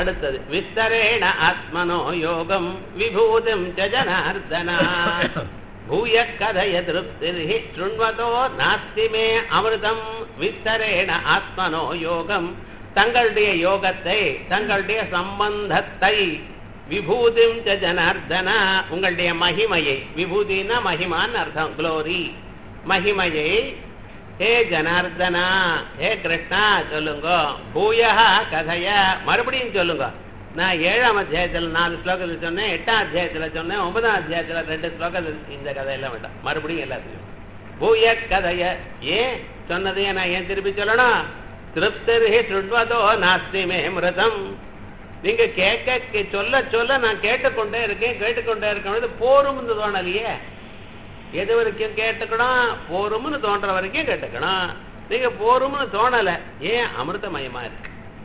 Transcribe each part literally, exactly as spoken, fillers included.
அடுத்தது விஸ்தரேண ஆத்மனோ யோகம் விபூதிம் ச ஜனார்தனா பூய கதய திருப்திர்ஹி ஸ்ருண்வதோ நாஸ்தி மே அமிர்தம். விஸ்தரேண ஆத்மனோ யோகம், தங்களுடைய யோகத்தை, தங்களுடைய சம்பந்தத்தை, விபூதிம் ச ஜனார்தனா, உங்களுடைய மகிமையை, விபூதினா மகிமான் அர்த்தம், குளோரி, மகிமையை, ஹே ஜனார்தனா, ஹே கிருஷ்ணா சொல்லுங்க. பூயா கதைய, மறுபடியும் சொல்லுங்க. நான் ஏழாம் அத்தியாயத்தில் நாலு ஸ்லோகத்தில் சொன்னேன், எட்டாம் அத்தியாயத்தில் சொன்னேன், ஒன்பதாம் அத்தியாயத்தில் ரெண்டு ஸ்லோகத்தில், இந்த கதையெல்லாம் வேண்டாம், மறுபடியும் எல்லாத்தையும் பூய கதைய. ஏன் சொன்னதையே நான் ஏன் திருப்பி சொல்லணும்? திருப்திர்ஹி ஸ்ருண்வதோ நாஸ்தி மே மிருதம். நீங்க கேட்க சொல்ல சொல்ல நான் கேட்டுக்கொண்டே இருக்கேன், கேட்டுக்கொண்டே இருக்கேன், போரும்னு தோணலையே. எது வரைக்கும் கேட்டுக்கணும்? போரும்னு தோன்ற வரைக்கும் கேட்டுக்கணும். நீங்க போரும்னு தோணல, ஏன்? அமிர்தமயமா இருக்கு,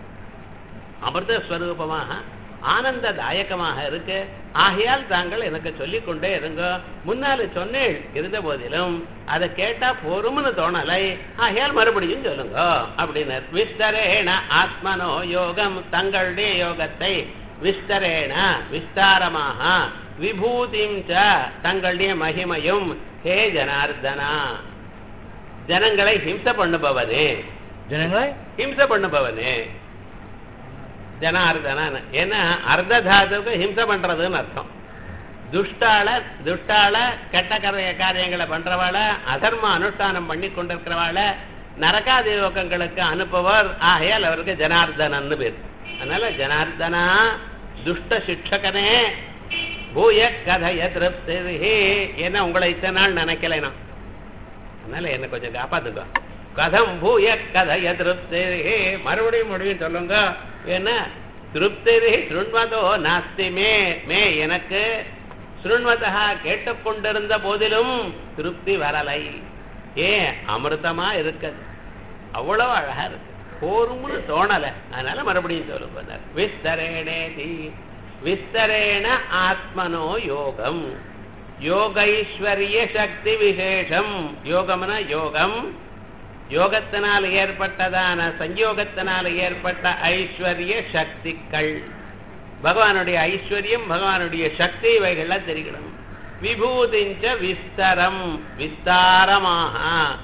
அமிர்தஸ்வரூபமாக ஆனந்ததாயகமாக இருக்கு. ஆகையால் தாங்கள் எனக்கு சொல்லிக் கொண்டே இருங்க. முன்னால சொன்னேன், இருந்த போதிலும் அதை கேட்டா போரும்னு தோணலை, ஆகையால் மறுபடியும் சொல்லுங்க அப்படின்னு. விஸ்தரேண ஆத்மனோ யோகம், தங்களுடைய யோகத்தை, விஸ்தரேண விஸ்தாரமாக, விபூதிம் ச தங்களுடைய மகிமையும், ஹே ஜனார்தனா ஜனங்களை ஹிம்ச பண்ணுபவனே, ஜனங்களை ஹிம்ச பண்ணுபவனே ஜனார்தன. ஏன்னா அர்த்த தாதுக்கு ஹிம்ச பண்றதுன்னு அர்த்தம். துஷ்டால துஷ்டால கெட்ட கரைய காரியங்களை பண்றவாள, அதர்ம அனுஷ்டானம் பண்ணி கொண்டிருக்கிறவாள நரகாதி லோகங்களுக்கு அனுப்புவர். ஆகையால் அவருக்கு ஜனார்தனன்னு பேர். அதனால ஜனார்தனா துஷ்ட சிக்ஷகனே, பூய கதைய திருப்தி. ஏன்னா உங்களை இத்தனை நாள் நினைக்கல நான், அதனால என்ன கொஞ்சம் காப்பாத்துக்கோ. கதம் பூய கதைய திருப்தி, மறுபடியும் மறுபடியும் சொல்லுங்க. என்ன திருப்தி? ஸ்ருண்வதோ நாஸ்தி மே, மே எனக்கு, ஸ்ருண்வதா கேட்டுக்கொண்டிருந்த போதிலும் திருப்தி வரலை. ஏன்? அமிர்தமா இருக்குது, அவ்வளவு அழகா இருக்கு, போரும்னு தோணல, அதனால மறுபடியும் சொல்லுங்க. விஸ்தரேணேதி விஸ்தரேண ஆத்மனோ யோகம், யோகைஸ்வரிய சக்தி விசேஷம். யோகம்னா யோகம், யோகத்தினால் ஏற்பட்டதான சஞ்சோகத்தினால் ஏற்பட்ட ஐஸ்வர்ய சக்திகள், பகவானுடைய ஐஸ்வர்யம், பகவானுடைய சக்தி, இவைகள்லாம் தெரிகிறோம். விபூதிஞ்ச விஸ்தரம், விஸ்தாரமாக,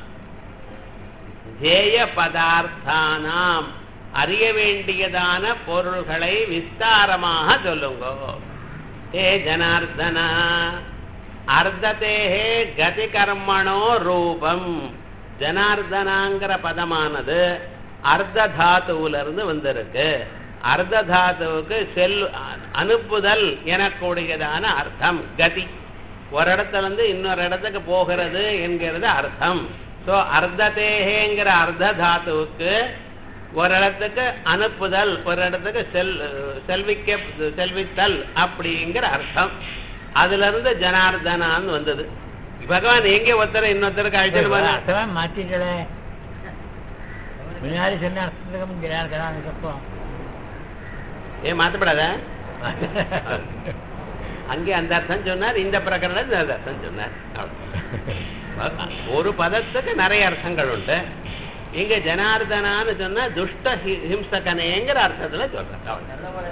தேய பதார்த்தானாம் அறிய வேண்டியதான பொருள்களை விஸ்தாரமாக சொல்லுங்க. ஹே ஜனார்தனா அர்த்ததேஹே கதி கர்மணோ ரூபம். ஜனார்தனாங்கிற பதமானது அர்த்த தாத்துவுல இருந்து வந்திருக்கு. அர்த்த தாத்துவுக்கு செல் அனுப்புதல் எனக்கூடியதான அர்த்தம். கதி, ஒரு இடத்துல இருந்து இன்னொரு இடத்துக்கு போகிறது என்கிறது அர்த்தம். ஸோ அர்த்ததேங்கிற அர்த்த தாத்துவுக்கு ஒரு இடத்துக்கு அனுப்புதல், ஒரு இடத்துக்கு செல் செல்விக்க செல்வித்தல் அப்படிங்கிற அர்த்தம். அதுல இருந்து ஜனார்தனான்னு வந்தது. பகவான் எங்க ஒருத்தர இன்னொருத்தருக்கு அழைச்சிட்டு மாற்றிக்கல, முன்னாடி சொன்ன அர்த்தத்துக்கும் ஜனார்தனா ஏன் மாத்தப்படாத? அங்கே அந்த அர்த்தம் சொன்னார், இந்த பிரகரணம் அந்த அர்த்தம் சொன்னார். ஒரு பதத்துக்கு நிறைய அர்த்தங்கள் உண்டு. இங்க ஜனார்தனான்னு சொன்னா துஷ்ட ஹிம்சகனேங்கிற அர்த்தத்துல சொல்றார்.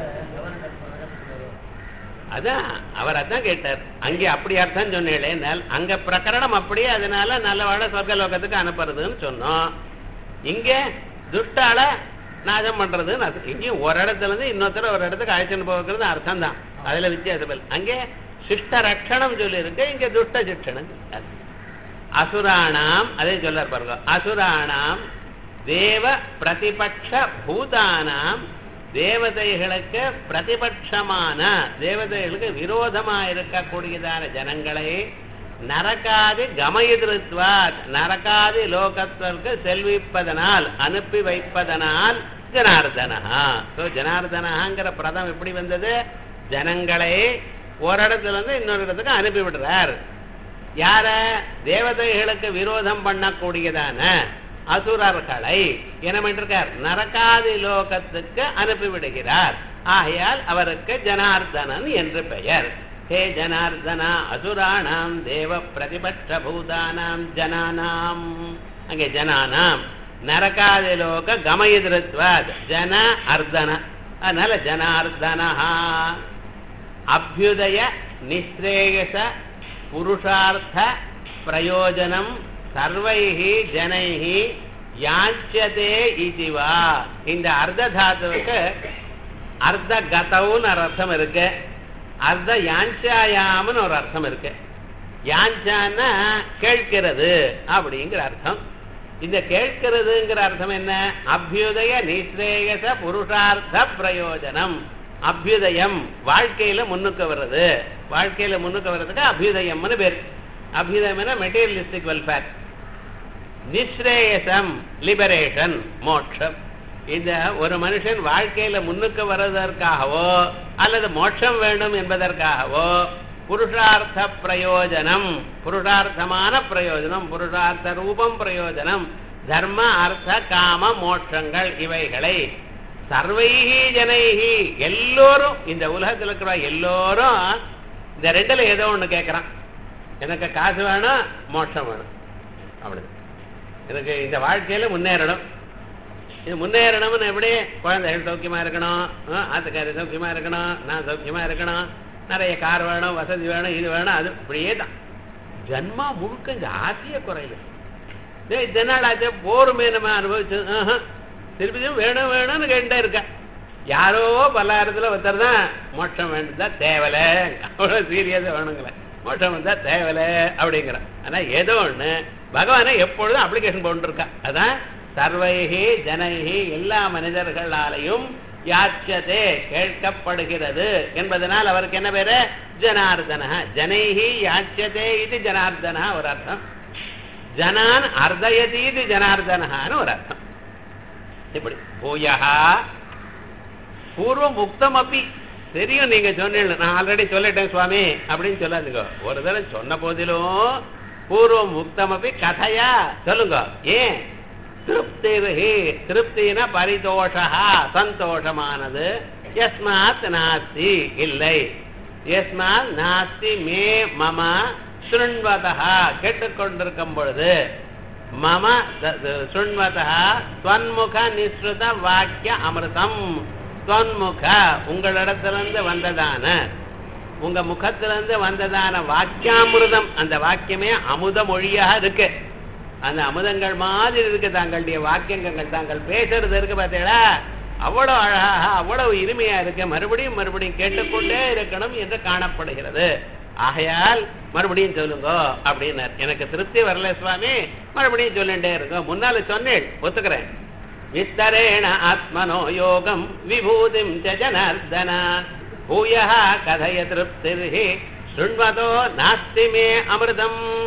அதான் அவர் அதான் கேட்டார், அங்கே அப்படி அர்த்தம் சொன்னேன், அங்க பிரகரணம் அப்படியே, அதனால நல்லவாழ சொர்க்கலோகத்துக்கு அனுப்புறதுன்னு சொன்னோம். இங்க துஷ்டால நாசம் பண்றதுன்னு அர்த்தம். இங்கேயும் ஒரு இடத்துல இருந்து இன்னொருத்தர ஒரு இடத்துக்கு அழைச்சிட்டு போகிறது அர்த்தம் தான், அதுல வித்தியாசம். அங்கே சிஷ்ட ரட்சணம் சொல்லி இருக்கு, இங்க துஷ்ட சிக்ஷணம். அசுராணாம் அதே சொல்லார் பாருங்க. அசுராணாம் தேவ பிரதிபட்ச பூதானாம், தேவதைகளுக்கு பிரதிபட்சமான, தேவதைகளுக்கு விரோதமா இருக்கக்கூடியதான ஜனங்களை நரகாதி கமயிதிருத்வா, நரகாதி லோகத்திற்கு செல்விப்பதனால், அனுப்பி வைப்பதனால் ஜனார்தனா. ஸோ ஜனார்தனாங்கிற பிரதம் எப்படி வந்தது? ஜனங்களை ஒரு இடத்துல இருந்து இன்னொரு இடத்துக்கு அனுப்பி விடுறார். யார? தேவதைகளுக்கு விரோதம் பண்ணக்கூடியதான அசுரர்களை என்ன பண்ணிருக்கார்? நரகாதி லோகத்துக்கு அனுப்பிவிடுகிறார். ஆகையால் அவருக்கு ஜனார்தனன் என்று பெயர். ஹே ஜனார்தனா அசுராணாம் தேவ பிரதிபட்ச பூதானாம் ஜனானாம். அங்கே ஜனானாம் நரகாதி லோக கமயிதிருத்வாத், ஜன அர்த்தன அதனால ஜனார்தனஹா அபியுதய நிஸ்ரேயச புருஷார்த்த பிரயோஜனம் சர்வைஹி ஜனைஹி யாச்சதே இதுவா. இந்த அர்த்த தாத்துவுக்கு அர்த்த கதவுன்னு ஒரு அர்த்தம் இருக்கு, அர்த்த யாஞ்சாயாமன்னு ஒரு அர்த்தம் இருக்கு. யாஞ்சான்னா கேட்கிறது அப்படிங்கிற அர்த்தம். இந்த கேட்கிறதுங்கிற அர்த்தம் என்ன? அபியுதய நிஸ்ரேயச புருஷார்த்த பிரயோஜனம். அபியுதயம் வாழ்க்கையில முன்னுக்கு வர்றது, வாழ்க்கையில முன்னுக்கு வர்றதுக்கு அபியுதயம்னு பேர். அபியுதயம் மெட்டீரியலிஸ்டிக் வெல்ஃபேர். நிஸ்ரேயசம் லிபரேஷன் மோட்சம். இந்த ஒரு மனுஷன் வாழ்க்கையில முன்னுக்கு வருவதற்காகவோ அல்லது மோட்சம் வேண்டும் என்பதற்காகவோ புருஷார்த்த பிரயோஜனம், புருஷார்த்தமான பிரயோஜனம், புருஷார்த்த ரூபம் பிரயோஜனம், தர்ம அர்த்த காம மோட்சங்கள் இவைகளை சர்வைஹி ஜனைஹி எல்லோரும் இந்த உலகத்தில் இருக்கிற எல்லோரும் இந்த ரெண்டுல ஏதோ ஒண்ணு கேட்கறான். எனக்கு காசு வேணும், மோட்சம் வேணும், அப்படி எனக்கு இந்த வாழ்க்கையில முன்னேறணும். இது முன்னேறணும்னு எப்படி? குழந்தைகள் சௌக்கியமா இருக்கணும், ஆத்துக்காரி சௌக்கியமா இருக்கணும், நான் சௌக்கியமா இருக்கணும், நிறைய கார் வேணும், வசதி வேணும், இது வேணும், அது இப்படியே தான் ஜன்மா முழுக்க. இந்த ஆசைய குறையில இதனால் ஆச்சு போருமே நம்ம அனுபவிச்சு திருப்பியும் வேணும் வேணும்னு கேட்டே இருக்க. யாரோ பல்லாயிரத்துல ஒருத்தர் தான் மோட்சம் வேணும் தான் தேவலை, அவ்வளவு சீரியஸா வேணுங்களேன், மோட்சம் வந்தா தேவலை அப்படிங்கிறான். ஆனா ஏதோ ஒண்ணு பகவானை எப்பொழுதும் அப்ளிகேஷன் போட்டுருக்கா. அதான் சர்வைஹி ஜனைஹி எல்லா மனிதர்களாலையும் யாச்சதே கேட்கப்படுகிறது என்பதனால் அவருக்கு என்ன பேரு? ஜனார்தன. ஜனைஹி யாச்சதே இது ஜனார்தன ஒரு அர்த்தம், ஜனான் அர்தயதி இது ஜனார்தனஹான்னு ஒரு அர்த்தம். இப்படி பூயஹா பூர்வ முக்தம் அப்படி தெரியும். நீங்க சொன்னீங்க, நான் ஆல்ரெடி சொல்லிட்டேன் சுவாமி அப்படின்னு சொல்லாதுங்க. ஒரு தடவை சொன்ன போதிலும் பூர்வ முக்தம் அப்படி கதையா சொல்லுங்க. ஏன்? திருப்தி, திருப்தினா பரிதோஷா சந்தோஷமானது. யஸ்மாத் நாஸ்தி இல்லை, யஸ்மாத் நாஸ்தி மே மம சுண்வதா கேட்டுக்கொண்டிருக்கும் பொழுது மம சுண்வதா ஸ்வன்முக நிஸ்ருத வாக்கிய அமிர்தம். ஸ்வன்முக உங்களிடத்திலிருந்து வந்ததான, உங்க முகத்திலிருந்து வந்ததான வாக்கியாமிர்தம். அந்த வாக்கியமே அமுத மொழியாக இருக்கு. அந்த அமுதங்கள் மாதிரி இருக்கு தாங்களுடைய வாக்கியங்கள். தாங்கள் பேசுறது இருக்கு பார்த்தீங்களா, அவ்வளவு அழகாக அவ்வளவு இனிமையா இருக்கு. மறுபடியும் மறுபடியும் கேட்டுக்கொண்டே இருக்கணும் என்று காணப்படுகிறது. ஆகையால் மறுபடியும் சொல்லுங்க அப்படின்னார். எனக்கு திருப்தி வரல சுவாமி, மறுபடியும் சொல்லிட்டே இருக்கும். முன்னால சொன்னேன், ஒத்துக்கிறேன். விஸ்தரேண ஆத்மனோ யோகம் விபூதிம் ஜனார்தன பூயஹ கதய திருப்திர்ஹி சுண்வதோ நாஸ்தி மே அமிர்தம்.